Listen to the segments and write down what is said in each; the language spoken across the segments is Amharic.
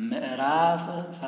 ምዕራፍ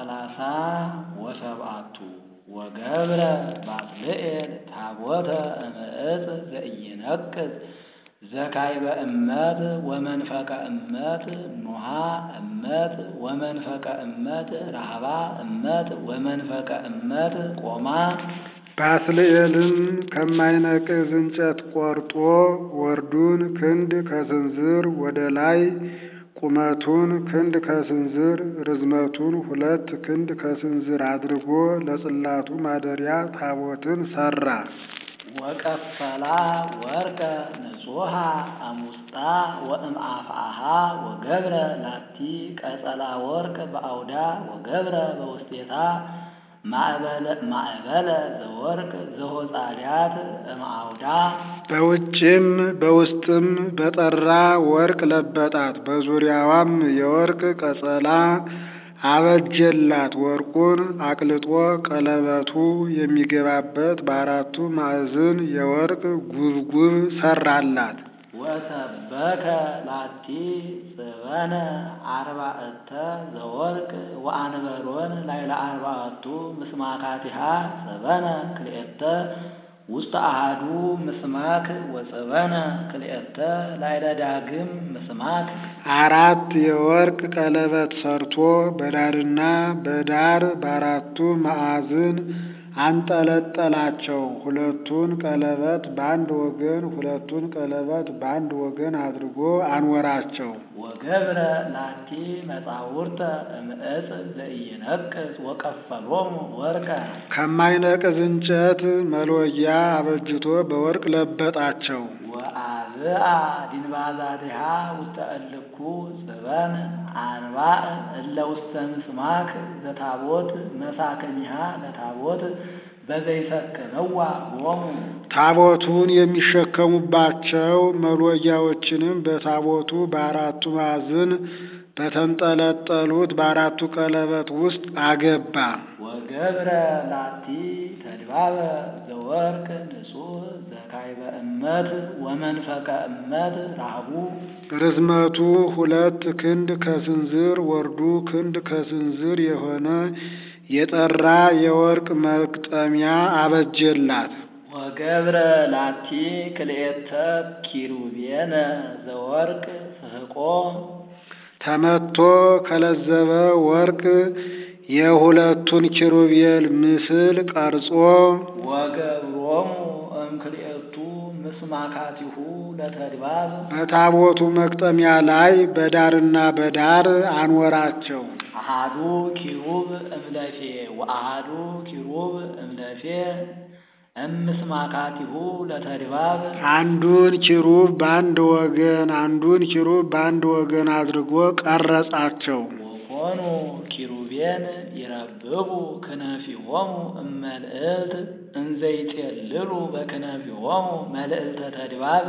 37 ወገብረ ባስልኤል ታቦተ እምዕፅ ዘኢይነቅዝ ዘካይበ እመት ወመንፈቀ እመት ኑሃ እመት ወመንፈቀ እመት ራህባ እመት ወመንፈቀ እመት ቆማ። ባስልኤልም ከማይነቅዝ እንጨት ቆርጦ ወርዱን ክንድ ከስንዝር ወደ ላይ ቁመቱን ክንድ ከስንዝር ርዝመቱን 2 ክንድ ከስንዝር አድርጎ ለጽላቱ ማደሪያ ታቦትን ሠራ። ወቀፈላ ወርቀ ንጹሃ አሙስጣ ወእምአፍአሃ ወገብረ ላቲ ቀጸላ ወርቅ በአውዳ ወገብረ በውስቴታ ማዕበለ ዘወርቅ ዘሆጻልያት እምአውዳ። በውጭም በውስጥም በጠራ ወርቅ ለበጣት፣ በዙሪያዋም የወርቅ ቀጸላ አበጀላት። ወርቁን አቅልጦ ቀለበቱ የሚገባበት በአራቱ ማዕዝን የወርቅ ጉብጉብ ሠራላት። ወሰበከ ላቲ ጽበነ አርባዕተ ዘወርቅ ወአንበሮን ላይለ አርባዕቱ ምስማካቲሃ ጽበነ ክልኤተ ውስተ አሃዱ ምስማክ ወጽበነ ክልኤተ ላይለ ዳግም ምስማክ። 4 የወርቅ ቀለበት ሰርቶ በዳርና በዳር በአራቱ ማዕዝን አንጠለጠላቸው። 2ቱን ቀለበት በአንድ ወገን 2ቱን ቀለበት በአንድ ወገን አድርጎ አንወራቸው። ወገብረ ላቲ መጻውርተ እምዕፅ ዘኢይነቅዝ ወቀፈሎሙ ወርቀ። ከማይነቅዝ እንጨት መሎጊያ አበጅቶ በወርቅ ለበጣቸው። ወአብአ ዲንባዛቲሃ ውስተ እልኩ ጽበን አንባዕ እለ ውስተ ምስማክ ዘታቦት መሳከኒሃ ለታቦት በዘይሰክነዋ ሎሙ። ታቦቱን የሚሸከሙባቸው መሎጊያዎችንም በታቦቱ በአራቱ ማዕዝን በተንጠለጠሉት በአራቱ ቀለበት ውስጥ አገባ። ወገብረ ላቲ ተድባበ ዘወርቅ ንጹሕ ዘካይበ እመት ወመንፈቀ እመት ራህቡ። ርዝመቱ 2 ክንድ ከስንዝር ወርዱ ክንድ ከስንዝር የሆነ የጠራ የወርቅ መግጠሚያ አበጀላት። ወገብረ ላቲ ክልኤተ ኪሩቤነ ዘወርቅ ስሕቆ። ተመቶ ከለዘበ ወርቅ የ2ቱን ኪሩቤል ምስል ቀርጾ ወገብሮሙ እምክልኤቱ ምስማካቲሁ ለተድባብ። በታቦቱ መግጠሚያ ላይ በዳርና በዳር አንወራቸው። አሃዱ ኪሩብ እምለፌ ወአሃዱ ኪሩብ እምለፌ እምስማካቲሁ ለተድባብ። አንዱን ኪሩብ በአንድ ወገን አንዱን ኪሩብ በአንድ ወገን አድርጎ ቀረጻቸው። ወኮኑ ኪሩቤን ይረብቡ ክነፊሆሙ እመልዕልት እንዘይጤልሉ በክነፊሆሙ መልዕልተ ተድባብ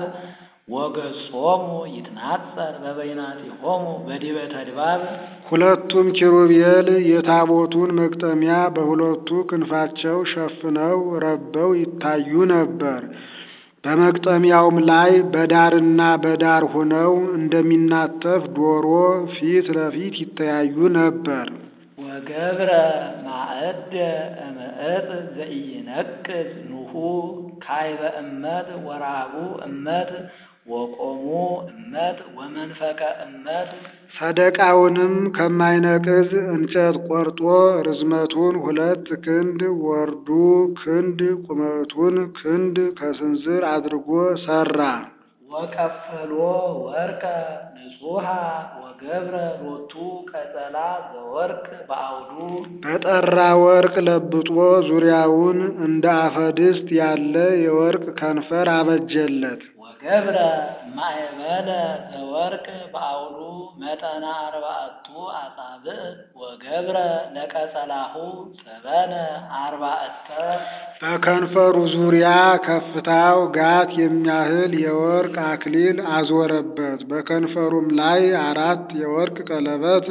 ወገጾሙ ይትናጸር በበይናቲሆሙ በዲበ ተድባብ። 2ቱም ኪሩቤል የታቦቱን መግጠሚያ በ2ቱ ክንፋቸው ሸፍነው ረበው ይታዩ ነበር። በመግጠሚያውም ላይ በዳርና በዳር ሆነው እንደሚናተፍ ዶሮ ፊት ለፊት ይተያዩ ነበር። ወገብረ ማዕደ እምዕፅ ዘኢይነቅዝ ኑሁ ካይበ እመት ወራቡ እመት ወቆሙ እመት ወመንፈቀ እመት። ሰደቃውንም ከማይነቅዝ እንጨት ቆርጦ ርዝመቱን 2 ክንድ ወርዱ ክንድ ቁመቱን ክንድ ከስንዝር አድርጎ ሠራ። ወቀፈሎ ወርቀ ንጹሃ ወገብረ ሎቱ ቀጸላ ዘወርቅ በአውዱ። በጠራ ወርቅ ለብጦ ዙሪያውን እንደ አፈድስት ያለ የወርቅ ከንፈር አበጀለት። ወገብረ ማዕበለ ዘወርቅ በአውዱ መጠና 4 አጻብዕ ወገብረ ለቀጸላሁ ጽበነ 4። በከንፈሩ ዙሪያ ከፍታው ጋት የሚያህል የወርቅ አክሊል አዞረበት። በከንፈሩም ላይ 4 የወርቅ ቀለበት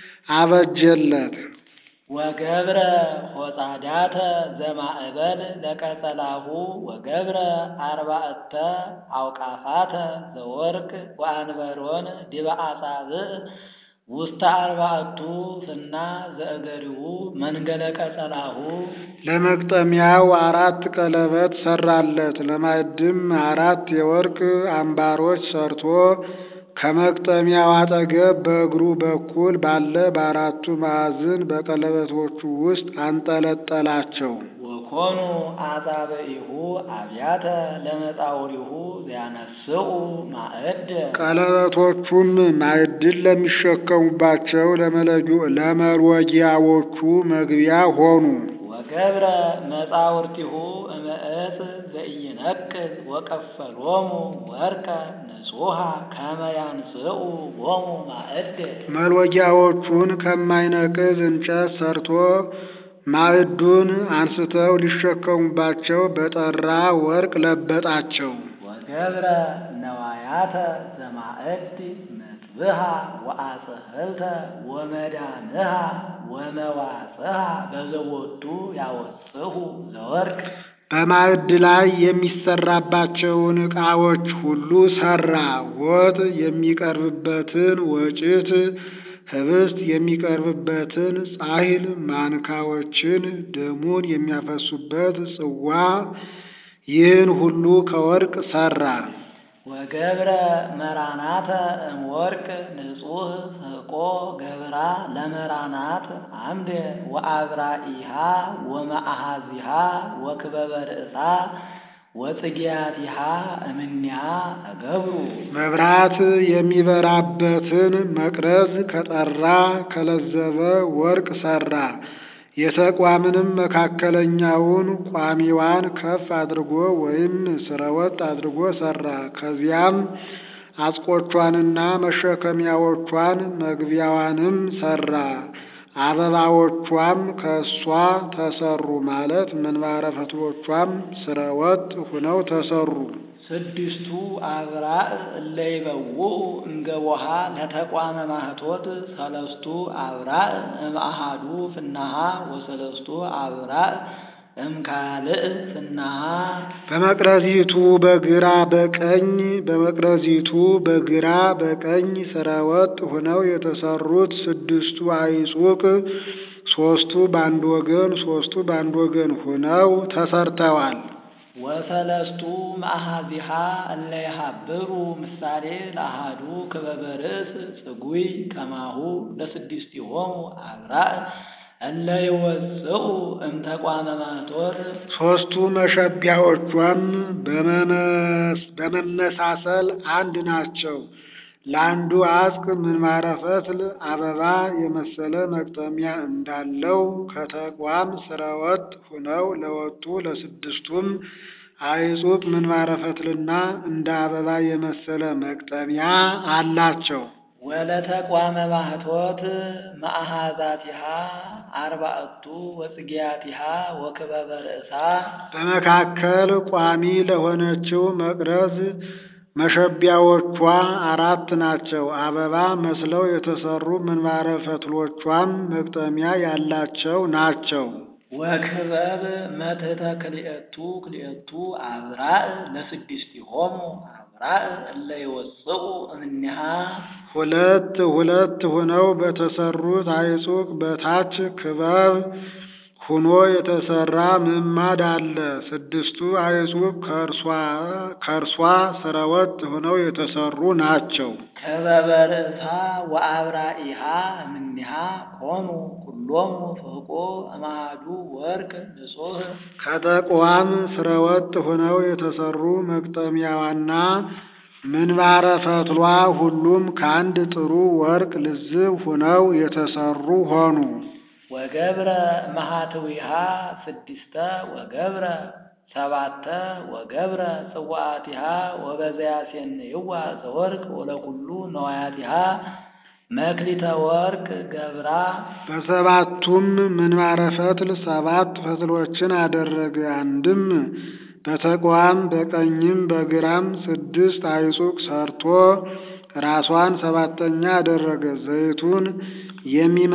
አበጀለት። ወገብረ ሆጻዳተ ዘማዕበል ለቀጸላሁ ወገብረ 4 አውቃፋተ ዘወርቅ ወአንበሮን ዲበ አጻብዕ ውስተ አርባዕቱ ፍና ዘእገሪሁ መንገለ ቀጸላሁ ለመግጠሚያው 4 ቀለበት ሰራለት። ለማዕድም 4 የወርቅ አምባሮች ሰርቶ ከመግጠሚያው አጠገብ በእግሩ በኩል ባለ በአራቱ ማዕዝን በቀለበቶቹ ውስጥ አንጠለጠላቸው። ወኮኑ አጻብዒሁ አብያተ ለመጻውሪሁ ዘያነስኡ ማዕድ ቀለበቶቹም ማዕድን ለሚሸከሙባቸው ለመሎጊያዎቹ መግቢያ ሆኑ። ወገብረ መጻውርቲሁ እምዕፅ ዘኢይነቅዝ ወቀፈሎሙ ወርቀ ንጹሐ ከመ ያንስኡ ሎሙ ማዕድ መሎጊያዎቹን ከማይነቅዝ እንጨት ሰርቶ ማዕዱን አንስተው ሊሸከሙባቸው በጠራ ወርቅ ለበጣቸው። ወገብረ ነዋያተ ዘማዕድ መጥብሃ ወአጽህልተ ወመዳንሃ ወመዋጽሃ በዘቦቱ ያወጽሁ ዘወርቅ በማዕድ ላይ የሚሰራባቸውን ዕቃዎች ሁሉ ሰራ። ወጥ የሚቀርብበትን ወጭት፣ ህብስት የሚቀርብበትን ጻሕል፣ ማንካዎችን፣ ደሙን የሚያፈሱበት ጽዋ፣ ይህን ሁሉ ከወርቅ ሰራ። ወገብረ መራናተ እምወርቅ ንጹሕ ህቆ ገብራ ለመራናት አምደ ወአብራኢሃ ወመአሃዚሃ ወክበበ ርእሳ ወጽጌያቲሃ እምኔሃ እገብሩ መብራት የሚበራበትን መቅረዝ ከጠራ ከለዘበ ወርቅ ሰራ። የተቋምንም መካከለኛውን ቋሚዋን ከፍ አድርጎ ወይም ስረወጥ አድርጎ ሰራ። ከዚያም አጽቆቿንና መሸከሚያዎቿን መግቢያዋንም ሰራ። አበባዎቿም ከእሷ ተሰሩ ማለት ምንባረ ፈትሎቿም ስረወጥ ሁነው ተሰሩ። ስድስቱ አብራዕ እለ ይበውኡ እምገቦሃ ለተቋመ ማኅቶት ሰለስቱ አብራዕ እምአሃዱ ፍናሃ ወሰለስቱ አብራዕ እምካልእ ፍናሃ በመቅረዚቱ በግራ በቀኝ ስረወጥ ሁነው የተሰሩት 6ቱ አይጹቅ 3ቱ በአንድ ወገን 3ቱ በአንድ ወገን ሁነው ተሰርተዋል። ወሰለስቱ መአሃዚሃ እለ ይሃብሩ ምሳሌ ለአሃዱ ክበበ ርእስ ጽጉይ ከማሁ ለስድስቲሆሙ አብራዕ እለ ይወፅኡ እምተቋመ ማኅቶት 3ቱ መሸቢያዎቿም በመመሳሰል አንድ ናቸው። ለአንዱ አጽቅ ምንባረ ፈትል አበባ የመሰለ መግጠሚያ እንዳለው ከተቋም ስረወጥ ሁነው ለወጡ ለስድስቱም አይጹቅ ምንባረ ፈትልና እንደ አበባ የመሰለ መግጠሚያ አላቸው። ወለተቋመ ማኅቶት መአሃዛቲሃ አርባዕቱ ወጽጌያቲሃ ወክበበ ርእሳ በመካከል ቋሚ ለሆነችው መቅረዝ መሸቢያዎቿ 4 ናቸው። አበባ መስለው የተሰሩ ምንባረ ፈትሎቿም መግጠሚያ ያላቸው ናቸው። ወክበብ መትሕተ ክልኤቱ አብራዕ ለስድስቲሆሙ አብራዕ እለ ይወፅኡ እምኔሃ 2 ሆነው በተሰሩት አይጹቅ በታች ክበብ ሁኖ የተሰራ ምዕማድ አለ። 6ቱ አይጹቅ ከእርሷ ስረወጥ ሆነው የተሰሩ ናቸው። ክበበ ርእሳ ወአብራኢሃ እምኔሃ ኮኑ ኩሎሙ ፍሕቆ እምአሐዱ ወርቅ ንጹሕ ከተቋም ስረወጥ ሆነው የተሰሩ መግጠሚያዋና ምንባረ ፈትሏ ሁሉም ከአንድ ጥሩ ወርቅ ልዝብ ሆነው የተሰሩ ሆኑ። ወገብረ መሃትዊሃ 6 ወገብረ 7 ወገብረ ጽዋዓቲሃ ወበዘያሴንይዋ ዘወርቅ ወለኩሉ ነዋያቲሃ መክሊተ ወርቅ ገብራ በሰባቱም ምንባረ ፈትል 7 ፈትሎችን አደረገ። አንድም በተቋም በቀኝም በግራም 6 አይጹቅ ሰርቶ ራሷን 7ኛ አደረገ። ዘይቱን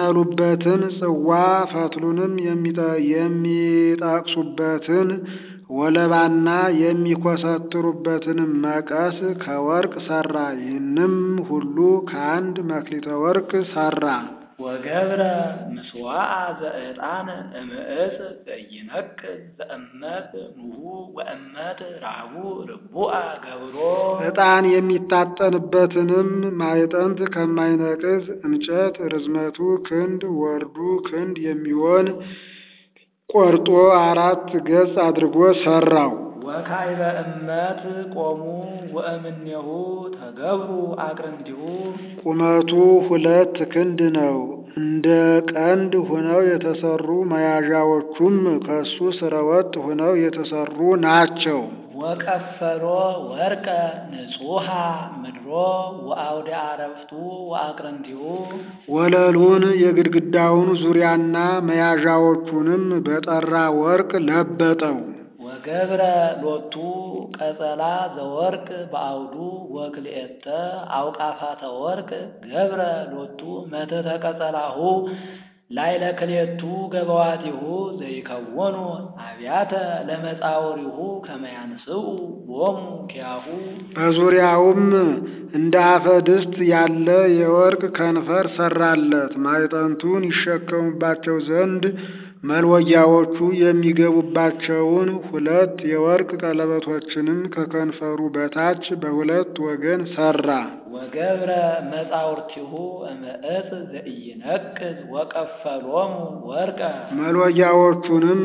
የሚመሉበትን ጽዋ ፈትሉንም የሚጠቅሱበትን ወለባና የሚኮሰትሩበትንም መቀስ ከወርቅ ሠራ። ይህንም ሁሉ ከአንድ መክሊተ ወርቅ ሠራ። ወገብረ ምስዋዓ ዘዕጣን እምዕፅ ዘኢይነቅዝ ዘእመት ኑሁ ወእመት ራቡ ርቡአ ገብሮ ዕጣን የሚታጠንበትንም ማዕጠንት ከማይነቅዝ እንጨት ርዝመቱ ክንድ ወርዱ ክንድ የሚሆን ቆርጦ 4 ገጽ አድርጎ ሠራው። ወካዕበ እመት ቆሙ ወእምኔሁ ተገብሩ አቅርንቲሁ ቁመቱ 2 ክንድ ነው። እንደ ቀንድ ሆነው የተሠሩ መያዣዎቹም ከሱ ስረወጥ ሆነው የተሠሩ ናቸው። ወቀፈሎ ወርቀ ንጹሐ ምድሮ ወአውደ አረፍቱ ወአቅርንቲሁ ወለሉን የግድግዳውን ዙሪያና መያዣዎቹንም በጠራ ወርቅ ለበጠው። ወገብረ ሎቱ ቀጸላ ዘወርቅ በአውዱ ወክልኤተ አውቃፋተ ወርቅ ገብረ ሎቱ መተተ ቀጸላሁ ላይለ ክልኤቱ ገበዋቲሁ ዘይከወኑ አብያተ ለመጻወሪሁ ከመያንስኡ ቦሙ ኪያሁ በዙሪያውም እንደ አፈ ድስት ያለ የወርቅ ከንፈር ሠራለት። ማዕጠንቱን ይሸከሙባቸው ዘንድ መልወጊያዎቹ የሚገቡባቸውን 2 የወርቅ ቀለበቶችንም ከከንፈሩ በታች በሁለት ወገን ሠራ። ወገብረ መጻውርቲሁ እምዕፅ ዘኢይነቅዝ ወቀፈሎሙ ወርቀ መልወጊያዎቹንም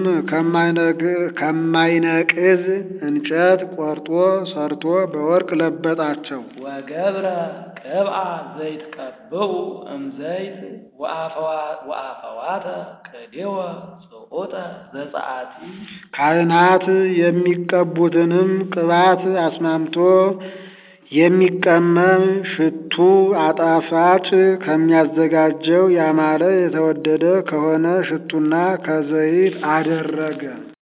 ከማይነቅዝ እንጨት ቆርጦ ሠርቶ በወርቅ ለበጣቸው። ወገብረ ቅብአ ዘይትቀብኡ እምዘይት ወአፈዋተ ቅዴወ ጽዑጠ ዘጸአቲ ካህናት የሚቀቡትንም ቅባት አስማምቶ የሚቀመም ሽቱ አጣፋጭ ከሚያዘጋጀው ያማረ የተወደደ ከሆነ ሽቱና ከዘይት አደረገ።